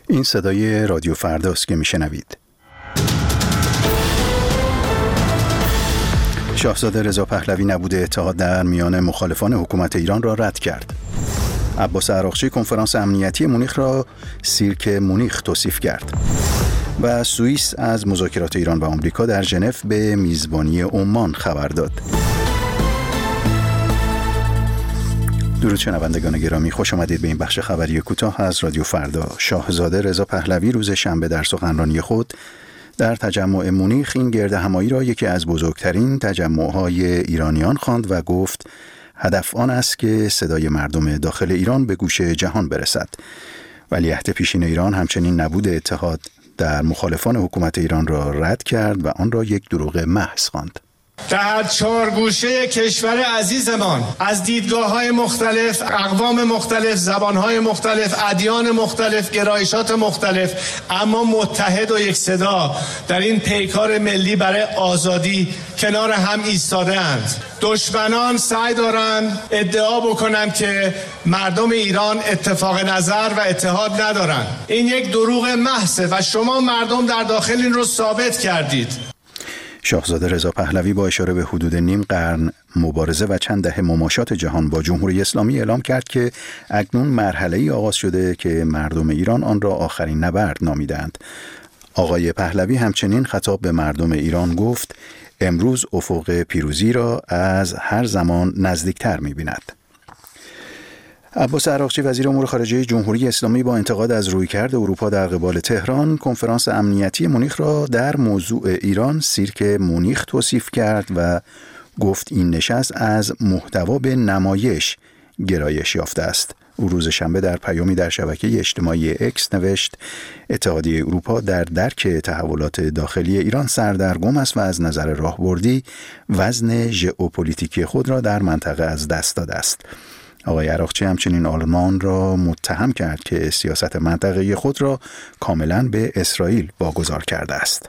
این صدای رادیو فرداست که میشنوید. شاهزاده رضا پهلوی نبود اتحاد در میان مخالفان حکومت ایران را رد کرد. عباس عراقچی کنفرانس امنیتی مونیخ را سیرک مونیخ توصیف کرد. و سوئیس از مذاکرات ایران و آمریکا در ژنو به میزبانی عمان خبر داد. درود شنوندگان گرامی، خوش آمدید به این بخش خبری کوتاه از رادیو فردا. شاهزاده رضا پهلوی روز شنبه در سخنرانی خود در تجمع مونیخ این گردهمایی را یکی از بزرگترین تجمع‌های ایرانیان خواند و گفت هدف آن است که صدای مردم داخل ایران به گوش جهان برسد. ولیعهد پیشین ایران همچنین نبود اتحاد در مخالفان حکومت ایران را رد کرد و آن را یک دروغ محض خواند. در چهار گوشه کشور عزیزمان از دیدگاه‌های مختلف، اقوام مختلف، زبان‌های مختلف، ادیان مختلف، گرایشات مختلف، اما متحد و یک صدا در این پیکار ملی برای آزادی کنار هم ایستاده‌اند. دشمنان سعی دارند ادعا بکنند که مردم ایران اتفاق نظر و اتحاد ندارند. این یک دروغ محضه و شما مردم در داخل این رو ثابت کردید. شاهزاده رضا پهلوی با اشاره به حدود نیم قرن مبارزه و چند دهه مماشات جهان با جمهوری اسلامی اعلام کرد که اکنون مرحله‌ای آغاز شده که مردم ایران آن را آخرین نبرد نامیدند. آقای پهلوی همچنین خطاب به مردم ایران گفت امروز افق پیروزی را از هر زمان نزدیکتر می‌بیند. عباس عراقچی وزیر امور خارجه جمهوری اسلامی با انتقاد از رویکرد اروپا در قبال تهران کنفرانس امنیتی مونیخ را در موضوع ایران سیرک مونیخ توصیف کرد و گفت این نشست از محتوا به نمایش گرایش یافته است. او روز شنبه در پیامی در شبکه اجتماعی اکس نوشت اتحادیه اروپا در درک تحولات داخلی ایران سردرگم است و از نظر راهبردی وزن ژئوپلیتیکی خود را در منطقه از دست داده است. آقای عراقچی همچنین آلمان را متهم کرد که سیاست منطقه‌ای خود را کاملاً به اسرائیل واگذار کرده است.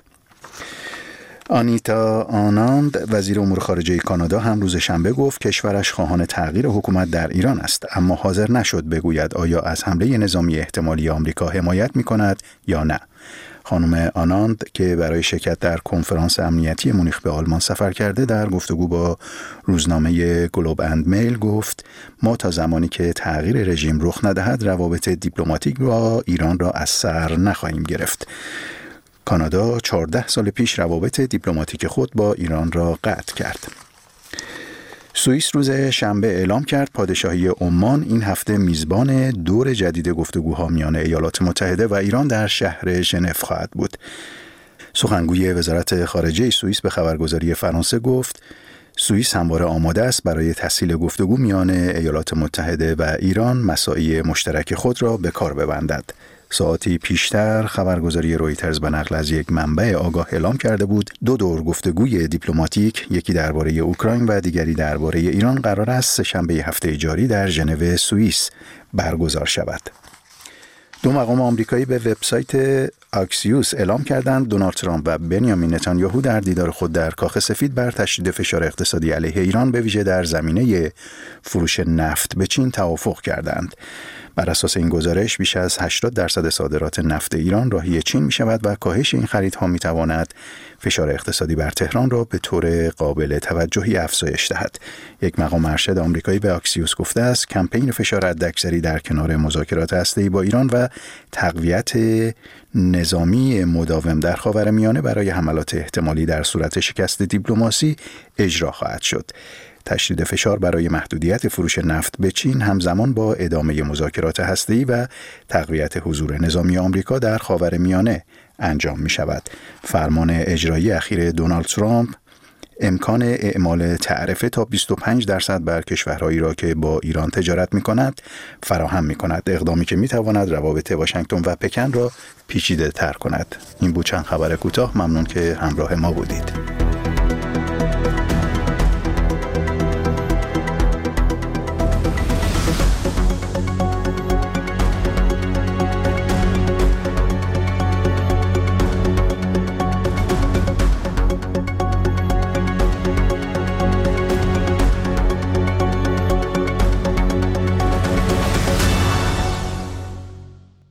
آنیتا آناند وزیر امور خارجه کانادا هم روز شنبه گفت کشورش خواهان تغییر حکومت در ایران است، اما حاضر نشد بگوید آیا از حمله نظامی احتمالی آمریکا حمایت می‌کند یا نه. خانم آناند که برای شرکت در کنفرانس امنیتی مونیخ به آلمان سفر کرده در گفتگو با روزنامه گلوب اند میل گفت ما تا زمانی که تغییر رژیم رخ ندهد روابط دیپلماتیک با ایران را از سر نخواهیم گرفت. کانادا 14 سال پیش روابط دیپلماتیک خود با ایران را قطع کرد. سوئیس روز شنبه اعلام کرد پادشاهی عمان این هفته میزبان دور جدید گفتگوها میان ایالات متحده و ایران در شهر ژنو خواهد بود. سخنگوی وزارت خارجه سوئیس به خبرگزاری فرانسه گفت سوئیس همواره آماده است برای تسهیل گفتگو میان ایالات متحده و ایران مساعی مشترک خود را به کار ببندد. ساعتی پیشتر خبرگزاری رویترز به نقل از یک منبع آگاه اعلام کرده بود دو دور گفتگوی دیپلماتیک، یکی درباره اوکراین و دیگری درباره ایران قرار است سه‌شنبه هفته جاری در ژنو سوئیس برگزار شود. دو مقام آمریکایی به وبسایت آکسیوس اعلام کردند دونالد ترامپ و بنیامین نتانیاهو در دیدار خود در کاخ سفید بر تشدید فشار اقتصادی علیه ایران به ویژه در زمینه فروش نفت به چین توافق کردند. بر اساس این گزارش بیش از 80% صادرات نفت ایران راهی چین می شود و کاهش این خریدها می تواند فشار اقتصادی بر تهران را به طور قابل توجهی افزایش دهد. یک مقام ارشد آمریکایی به آکسیوس گفته است کمپین فشار حداکثری در کنار مذاکرات هسته‌ای با ایران و تقویت نظامی مداوم در خاورمیانه برای حملات احتمالی در صورت شکست دیپلماسی اجرا خواهد شد. تشدید فشار برای محدودیت فروش نفت به چین همزمان با ادامه مذاکرات هسته‌ای و تقویت حضور نظامی آمریکا در خاورمیانه انجام می شود. فرمان اجرایی اخیر دونالد ترامپ امکان اعمال تعرفه تا 25% بر کشورهایی را که با ایران تجارت می کند فراهم می کند. اقدامی که می تواند روابط واشنگتن و پکن را پیچیده تر کند. این بود چند خبر کوتاه. ممنون که همراه ما بودید.